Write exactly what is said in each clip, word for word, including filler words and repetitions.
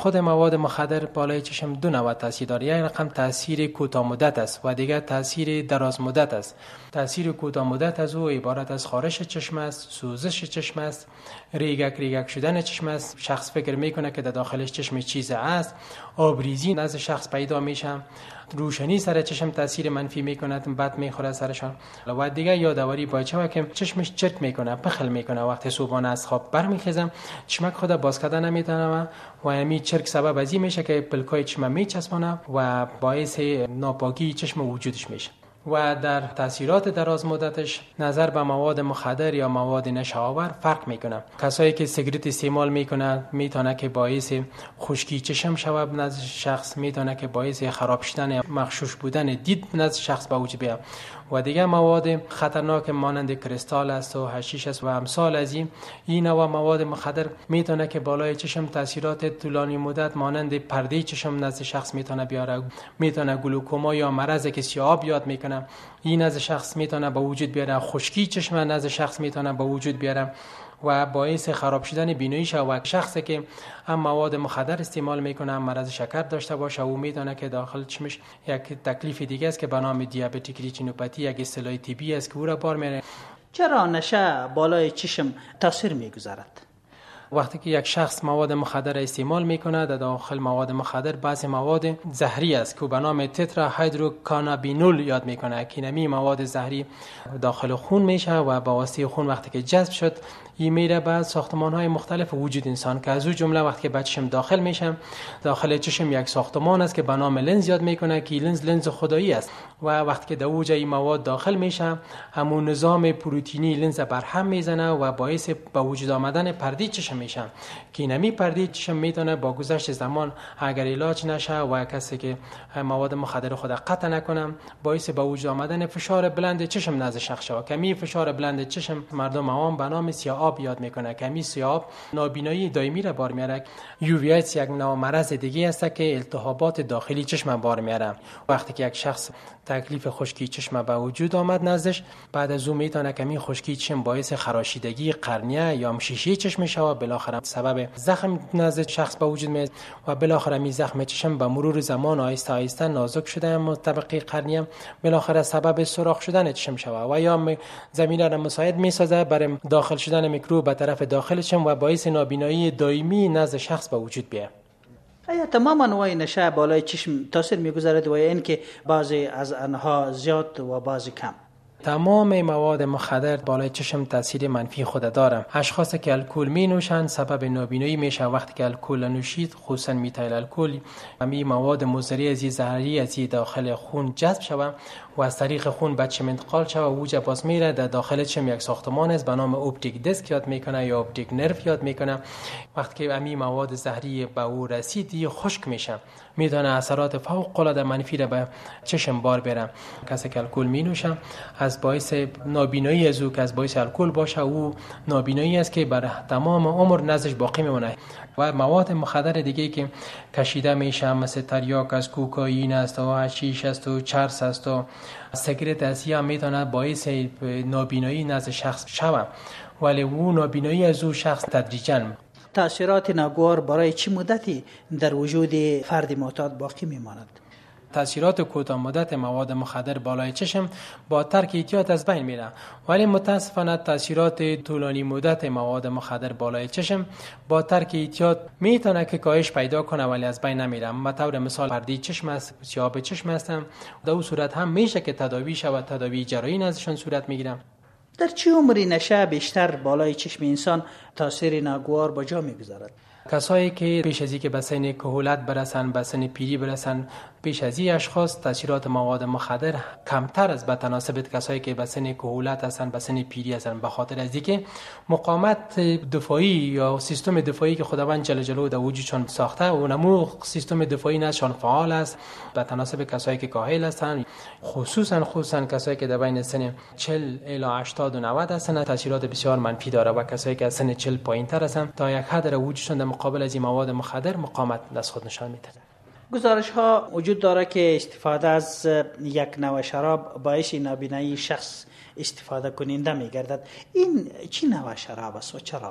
خود مواد مخدر بالای چشم دو نوع تاثیر داره. یک رقم تاثیر کوتاه مدت است و دیگر تاثیر دراز مدت است. تاثیر کوتاه مدت از او عبارت از خارش چشم است، سوزش چشم است، ریگک ریگک شدن چشم است. شخص فکر میکنه که در داخلش چشم چیز است، آبریزی نزد شخص پیدا میشه، روشنی سر چشم تاثیر منفی میکنه، بد میخوره سرشان. و دیگه یادآوری باشه که چشمش چرک میکنه، پخل میکنه، وقتی صبحانه از خواب برمیخیزم چشمک خود باز کردن نمیتونه و همین چرک سبب ازی میشه که پلکای چشم میچسبونه و باعث ناپاکی چشم وجودش میشه. و در تاثیرات دراز مدتش نظر به مواد مخدر یا مواد نشه‌آور فرق میکنه. کسایی که سیگرت استعمال میکنه میتونه که باعث خشکی چشم شود نزد شخص، میتونه که باعث خراب شدن مغشوش بودن دید نزد شخص به وجود بیاد. و دیگه مواد خطرناک مانند کریستال است و حشیش است و امثال از این این نوع مواد مخدر میتونه که بالای چشم تاثیرات طولانی مدت مانند پرده چشم نزد شخص میتونه بیاره، میتونه گلوکوما یا مرض که سیاه یاد میکنه این نزد شخص میتونه به وجود بیاره، خشکی چشم نزد شخص میتونه به وجود بیاره و باعث خراب شدن بیناییش. و شخصی که هم مواد مخدر استعمال میکنه هم مرض شکر داشته باشه او میدونه که داخل چشمش یک تکلیف دیگه است که به نام دیابتیک ریتینوپاتی، یک اصطلاح طبی است که او را بار میاره. چرا نشه بالای چشم تاثیر میگذارد؟ وقتی که یک شخص مواد مخدر استعمال میکنه در داخل مواد مخدر بعضی مواد زهری است که به نام تترا هیدروکانابینول یاد میکنه که نمی مواد زهری داخل خون میشه و با واسطه خون وقتی که جذب شد این میره به ساختمان های مختلف وجود انسان که از او جمله وقتی که به چشم داخل میشه، داخل چشم یک ساختمان است که به نام لنز یاد میکنه که لنز لنز خدایی است و وقتی که در اوج این مواد داخل میشه همون نظام پروتئینی لنز برهم میزنه و باعث به وجود آمدن پرده چشم میشه که نمی پرده چشم میتونه با گذشت زمان اگر علاج نشه و کسی که مواد مخدر خود قطع نکنه باعث به وجود آمدن فشار بلند چشم نزد شخص شود. کمی فشار بلند چشم مردم عوام به نام سیاه‌آب یاد میکنه. کمی سیاه‌آب نابینایی دائمی را بار میاره. یووییتس یک نوع مرض دیگه است که التهابات داخلی چشم بار میاره. وقتی که یک شخص تکلیف خشکی چشم به وجود آمد نزدش بعد از اون میتونه کمی خشکی چشم باعث خراشیدگی قرنیه یا شیشه چشم شود، بالاخره سبب زخم نزد شخص به وجود میاد و بالاخره می زخم چشم به مرور زمان آهسته آهسته نازک شده طبقه قرنیه بالاخره سبب سوراخ شدن چشم شود و یا زمینه را مساعد میسازه برای داخل شدن میکروب به طرف داخل چشم و باعث نابینایی دائمی نزد شخص به وجود بیاد. آیا تمام انواع نشه بالای چشم تاثیر میگذارد و اینکه بعضی از آنها زیاد و بعضی کم؟ تمام مواد مخدر بالای چشم تاثیر منفی خود داره. اشخاصی که الکل می نوشند سبب نابینایی میشه. وقتی که الکل نوشید خصوصا میتایل الکل همین مواد مضری از زهری از داخل خون جذب شود و از طریق خون به چشم انتقال شود و اوج باز میره در داخل چشم یک ساختمان است به نام اپتیک دیسک یاد میکنه یا اپتیک نرو یاد میکنه. وقتی که همین مواد زهری به او رسید خشک میشه میتونه اثرات فوق العاده منفی را به چشم بار بیاره. کسی که الکل می نوشه از باعث نابینایی از او که از باعث الکل باشه او نابینایی است که بر تمام عمر نزدش باقی میمونه. و مواد مخدر دیگه که کشیده میشه مثل تریاک است، کوکائین است و حشیش است و چرس است و سیگرت است یا میتونه باعث نابینایی نزد شخص شود ولی او نابینایی از او شخص تدریجاً. تأثیرات ناگوار برای چه مدتی در وجود فرد معتاد باقی میماند؟ تأثیرات کوتاه مدت مواد مخدر بالای چشم با ترک احتیاط از بین میره ولی متاسفانه تأثیرات طولانی مدت مواد مخدر بالای چشم با ترک احتیاط میتونه که کاهش پیدا کنه ولی از بین نمیره. به طور مثال پرده چشم است، سیاه‌آب چشم هستن در اون صورت هم میشه که تداوی شود، تداوی جراحی ازشون صورت میگیره. در چه عمری نشه بیشتر بالای چشم انسان تاثیر ناگوار با جا میگذارد؟ کسایی که پیش از اینکه به سن کهولت برسن، به سن پیری برسن، پیش از این اشخاص تاثیرات مواد مخدر کمتر از به تناسب کسایی که به سن کهولت هستن، به سن پیری هستن، به خاطر از اینکه مقاومت دفاعی یا سیستم دفاعی که خداوند جل جلاله در وجودشون ساخته اونمو سیستم دفاعی نشان فعال است. به تناسب کسایی که کاهل هستن خصوصا خصوصا کسایی که در بین سن چهل الی هشتاد و نود هستن تاثیرات بسیار منفی داره و کسایی که از سن چهل پایین‌تر هستن تا یک حد در وجودشون در مقابل از این مواد مخدر مقاومت از خود نشان میده. گزارش ها وجود داره که استفاده از یک نوع شراب باعث نابینایی شخص استفاده کننده میگردد. این چی نوع شراب است و چرا؟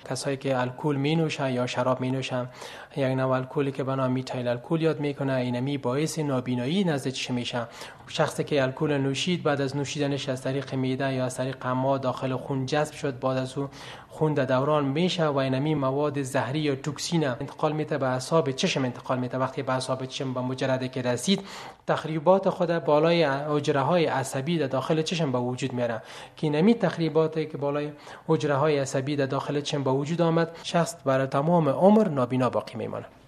کسایی که الکل می نوشن یا شراب می نوشن، یک نوع الکلی که به نام میتایل الکل یاد میکنه، اینمی باعث نابینایی نزد چشم میشه. شخصی که الکل نوشید بعد از نوشیدنش از طریق معده یا از طریق قما داخل خون جذب شد، بعد از او خون در دوران میشه و اینمی مواد زهری یا توکسین انتقال میده به اعصاب چشم انتقال میده. وقتی به اعصاب چشم به مجرد که رسید، تخریبات خود بالای حجره های عصبی در داخل چشم به وجود میاره که اینمی تخریباتی که بالای حجره های عصبی در داخل چشم به وجود آمد، شخص برای تمام عمر نابینا باقی میمانه.